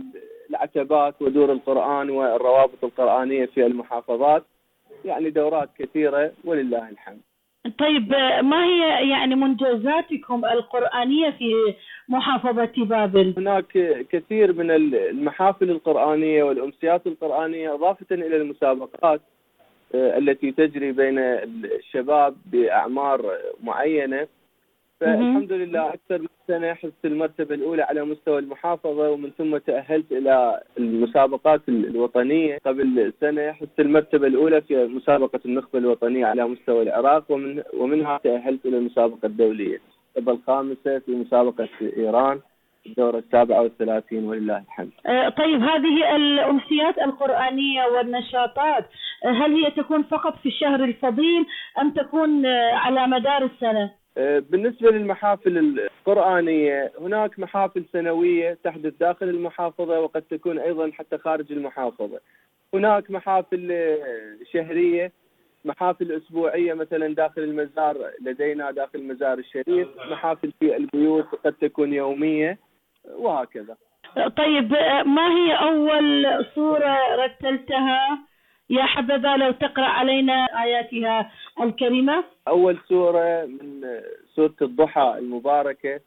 العتبات ودور القرآن والروابط القرآنية في المحافظات، يعني دورات كثيرة ولله الحمد. طيب، ما هي يعني منجزاتكم القرآنية في محافظة بابل؟ هناك كثير من المحافل القرآنية والأمسيات القرآنية، إضافة إلى المسابقات التي تجري بين الشباب بأعمار معينة. فالحمد لله أكثر من سنة حصلت المرتبة الأولى على مستوى المحافظة، ومن ثم تأهلت إلى المسابقات الوطنية. قبل سنة حصلت المرتبة الأولى في مسابقة النخبة الوطنية على مستوى العراق، ومن ومنها تأهلت إلى المسابقة الدولية. المرتبة الخامسة في مسابقة إيران الدورة السابعة والثلاثين ولله الحمد. طيب، هذه الأمسيات القرآنية والنشاطات هل هي تكون فقط في الشهر الفضيل أم تكون على مدار السنة؟ بالنسبة للمحافل القرآنية هناك محافل سنوية تحدث داخل المحافظة، وقد تكون أيضا حتى خارج المحافظة. هناك محافل شهرية، محافل أسبوعية مثلا داخل المزار لدينا داخل المزار الشريف، محافل في البيوت قد تكون يومية، وهكذا. طيب، ما هي أول سورة رتلتها؟ يا حبذا لو تقرأ علينا آياتها الكريمة. أول سورة من سورة الضحى المباركة،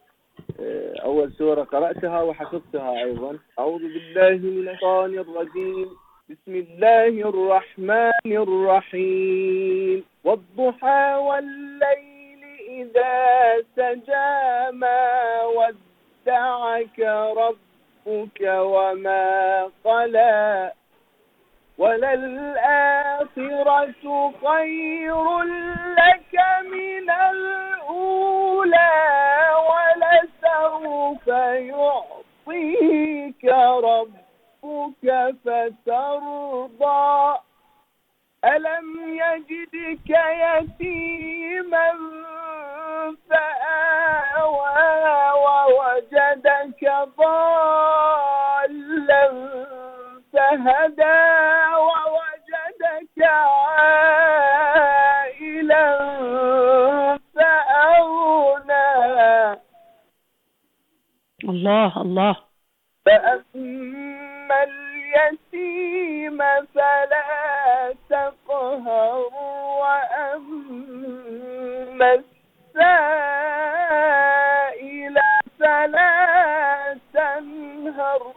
أول سورة قرأتها وحفظتها أيضا. أعوذ بالله من الشيطان الرجيم، بسم الله الرحمن الرحيم، والضحى والليل إذا سجى ما ودعك ربك وما قلى، وللآخرة خير لك من الأولى ولسوف يعطيك ربك ربك فترضى ألم يجدك يتيما فآوى ووجدك ضالا فهدى ووجدك عائلا فأغنى. الله الله. فأما اليتيم فلا تقهر وأما السائل فلا تنهر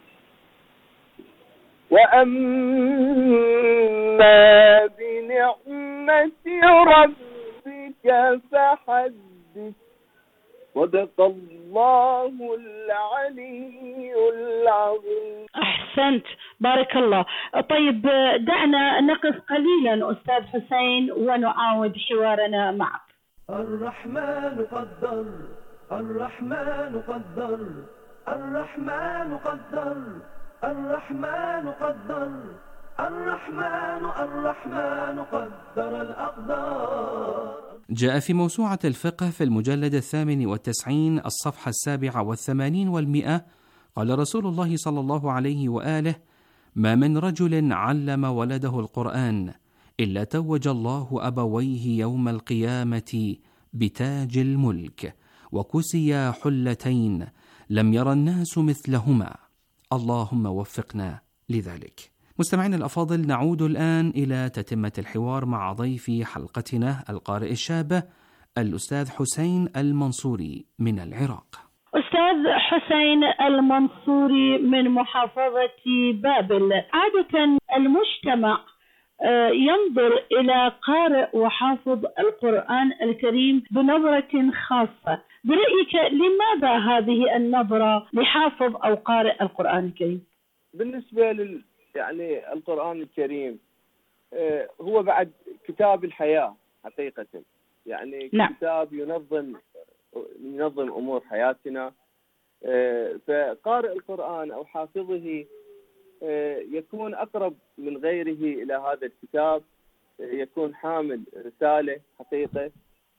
وأما بنعمة ربك فحدث. صدق الله العلي العظيم. أحسنت، بارك الله. طيب دعنا نقف قليلا أستاذ حسين ونعاود حوارنا معك. الرحمن قدر الرحمن قدر الرحمن قدر الرحمن قدر الرحمن الرحمن قدر الأقدار. جاء في موسوعة الفقه في المجلد الثامن والتسعين الصفحة السابعة والثمانين والمئة قال رسول الله صلى الله عليه وآله: ما من رجل علم ولده القرآن إلا توج الله أبويه يوم القيامة بتاج الملك وكسيا حلتين لم ير الناس مثلهما، اللهم وفقنا لذلك. مستمعين الأفاضل، نعود الآن إلى تتمة الحوار مع ضيف حلقتنا القارئ الشاب الأستاذ حسين المنصوري من العراق. أستاذ حسين المنصوري من محافظة بابل، عادة المجتمع ينظر إلى قارئ وحافظ القرآن الكريم بنظرة خاصة، برأيك لماذا هذه النظرة لحافظ أو قارئ القرآن الكريم؟ بالنسبة لل يعني القرآن الكريم هو بعد كتاب الحياة حقيقة، يعني نعم. كتاب ينظم ينظم أمور حياتنا. فقارئ القرآن أو حافظه يكون أقرب من غيره إلى هذا الكتاب، يكون حامل رسالة حقيقة،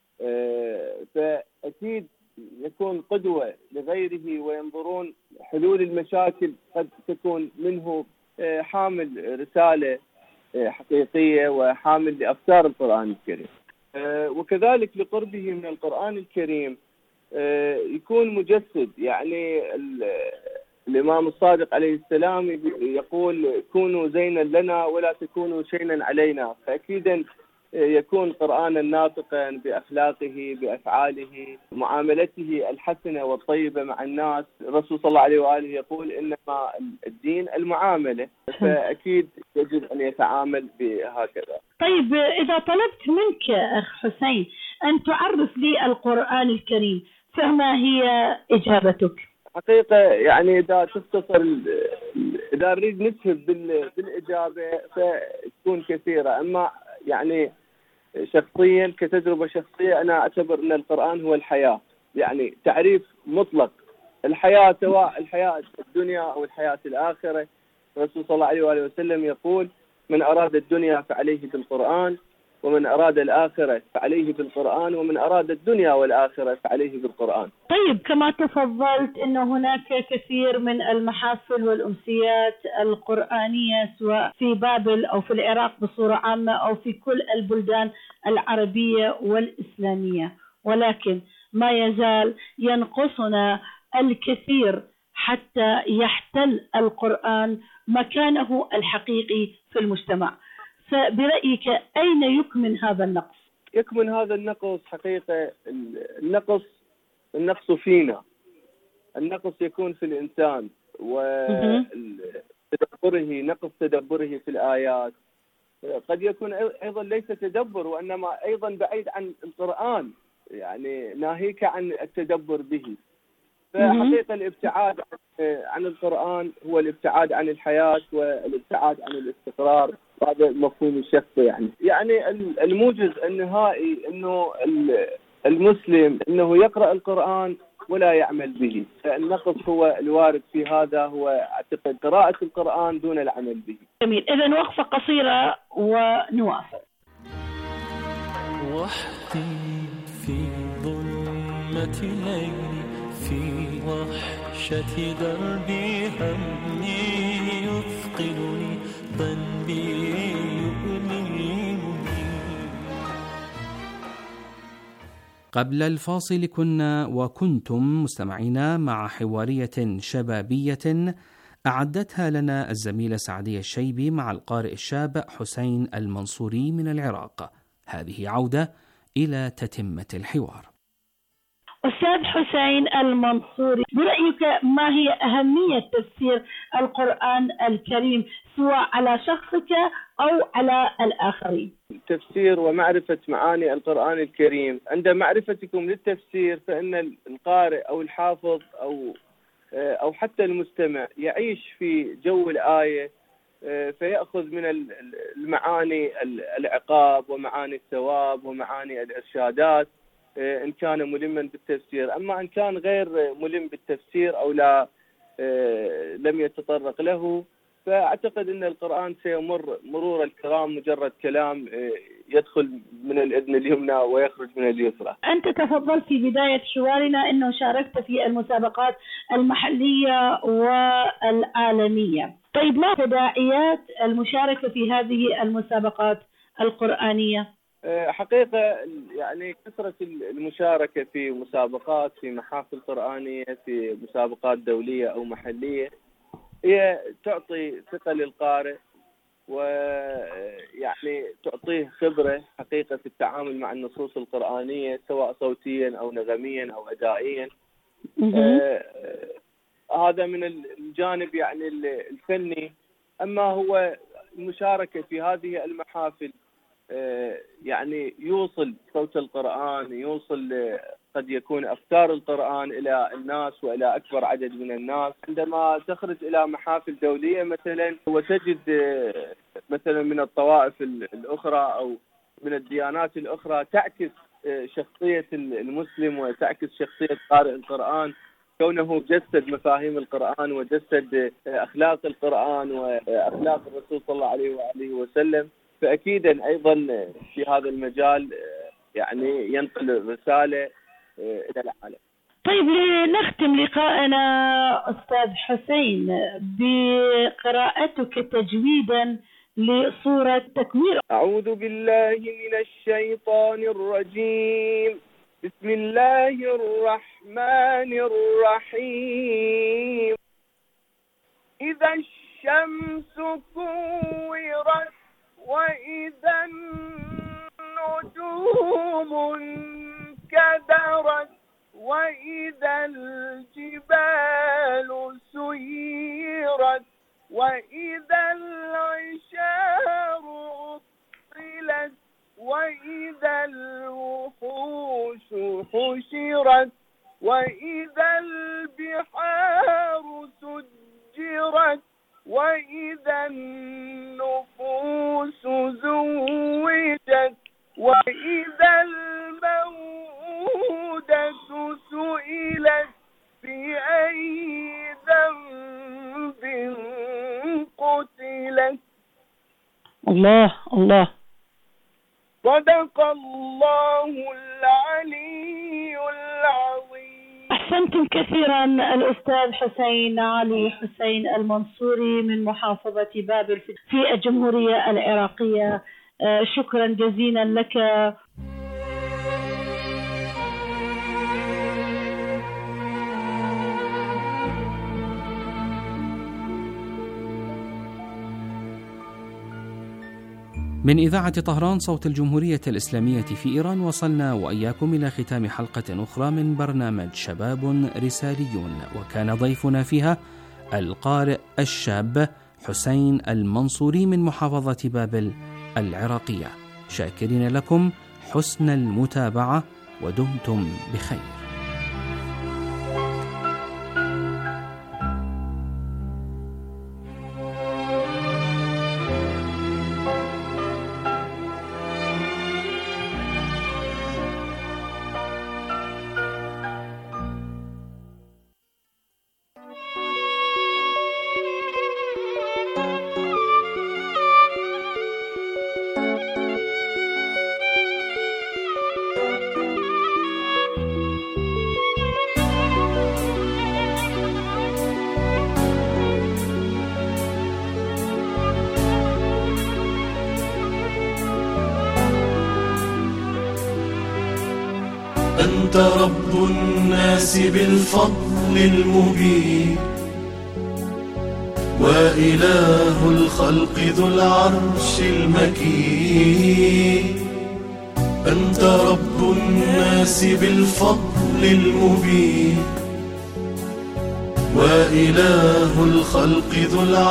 فأكيد يكون قدوة لغيره وينظرون حلول المشاكل قد تكون منه حامل رسالة حقيقية وحامل لأفكار القرآن الكريم. وكذلك لقربه من القرآن الكريم يكون مجسد، يعني الإمام الصادق عليه السلام يقول: كونوا زينا لنا ولا تكونوا شينا علينا. فأكيدا يكون قرآنا ناطقا بأخلاقه بأفعاله معاملته الحسنة والطيبة مع الناس. الرسول صلى الله عليه وآله يقول: إنما الدين المعاملة، فأكيد يجب أن يتعامل بهكذا. طيب إذا طلبت منك أخ حسين أن تعرف لي القرآن الكريم فما هي إجابتك؟ حقيقة يعني إذا تختصر إذا نريد نسهب بالإجابة فتكون كثيرة، أما يعني شخصيا كتجربة شخصية أنا أعتبر أن القرآن هو الحياة، يعني تعريف مطلق الحياة، سواء الحياة الدنيا أو الحياة الآخرة. الرسول صلى الله عليه وآله وسلم يقول: من أراد الدنيا فعليه بالقرآن، ومن أراد الآخرة فعليه بالقرآن، ومن أراد الدنيا والآخرة فعليه بالقرآن. طيب كما تفضلت أن هناك كثير من المحافل والأمسيات القرآنية سواء في بابل أو في العراق بصورة عامة أو في كل البلدان العربية والإسلامية، ولكن ما يزال ينقصنا الكثير حتى يحتل القرآن مكانه الحقيقي في المجتمع. فبرأيك أين يكمن هذا النقص؟ يكمن هذا النقص حقيقة النقص النقص فينا، النقص يكون في الإنسان وتدبره، نقص تدبره في الآيات. قد يكون أيضا ليس تدبر وإنما أيضا بعيد عن القرآن، يعني ناهيك عن التدبر به. فحقيقة الابتعاد عن القرآن هو الابتعاد عن الحياة والابتعاد عن الاستقرار، هذا مفهوم الشخصي. يعني يعني الموجز النهائي انه المسلم انه يقرأ القرآن ولا يعمل به. النقص هو الوارد في هذا هو أعتقد قراءة القرآن دون العمل به. جميل، إذن وقفة قصيرة ونواصل. وحدي في ظلمة الليل في وحشة دربي همي يثقلني ذنبي يؤلمني. قبل الفاصل كنا وكنتم مستمعين مع حوارية شبابية أعدتها لنا الزميلة سعدية الشيبي مع القارئ الشاب حسين المنصوري من العراق. هذه عودة إلى تتمة الحوار. أستاذ حسين المنصوري، برأيك ما هي أهمية تفسير القرآن الكريم سواء على شخصك أو على الآخرين؟ التفسير ومعرفة معاني القرآن الكريم. عند معرفتكم للتفسير فإن القارئ أو الحافظ أو أو حتى المستمع يعيش في جو الآية، فيأخذ من المعاني العقاب ومعاني الثواب ومعاني الإرشادات إن كان ملما بالتفسير. أما إن كان غير ملم بالتفسير أو لا لم يتطرق له، فأعتقد أن القرآن سيمر مرور الكرام، مجرد كلام يدخل من الإذن اليمنى ويخرج من اليسرى. أنت تفضلت في بداية حوارنا أنه شاركت في المسابقات المحلية والعالمية. طيب، ما تداعيات المشاركة في هذه المسابقات القرآنية؟ حقيقة يعني كثرة المشاركة في مسابقات، في محافل قرآنية، في مسابقات دولية أو محلية، هي تعطي ثقة للقارئ ويعني تعطيه خبرة حقيقة في التعامل مع النصوص القرآنية سواء صوتيا أو نغميا أو أدائيا. آه هذا من الجانب يعني الفني. أما هو المشاركة في هذه المحافل آه يعني يوصل صوت القرآن، يوصل قد يكون أفكار القرآن إلى الناس وإلى أكبر عدد من الناس. عندما تخرج إلى محافل دولية مثلا وتجد مثلا من الطوائف الأخرى أو من الديانات الأخرى تعكس شخصية المسلم وتعكس شخصية قارئ القرآن، كونه جسد مفاهيم القرآن وجسد أخلاق القرآن وأخلاق الرسول صلى الله عليه وآله وسلم، فأكيدا أيضا في هذا المجال يعني ينقل الرسالة إلى العالم. طيب، لنختم لقاءنا أستاذ حسين بقراءتك تجويدا لسورة تكوير. أعوذ بالله من الشيطان الرجيم. بسم الله الرحمن الرحيم. إذا الشمس كورت وإذا النجوم انكدرت وإذا الجبال سيرت وإذا العشار عطلت وإذا الوحوش حشرت وإذا البحار سجرت وإذا النفوس زوجت وإذا الموءودة سئلت بأي ذنب قتلت. الله الله. صدق الله العلي العظيم. أحسنتم كثيرا الأستاذ حسين علي حسين المنصوري من محافظة بابل في الجمهورية العراقية. شكرا جزيلا لك. من إذاعة طهران صوت الجمهورية الإسلامية في إيران، وصلنا وإياكم إلى ختام حلقة أخرى من برنامج شباب رساليون، وكان ضيفنا فيها القارئ الشاب حسين المنصوري من محافظة بابل العراقية. شاكرين لكم حسن المتابعة ودمتم بخير. أنت رب الناس بالفضل المبين وإله الخلق ذو العرش المكين أنت رب الناس بالفضل المبين وإله الخلق ذو العرش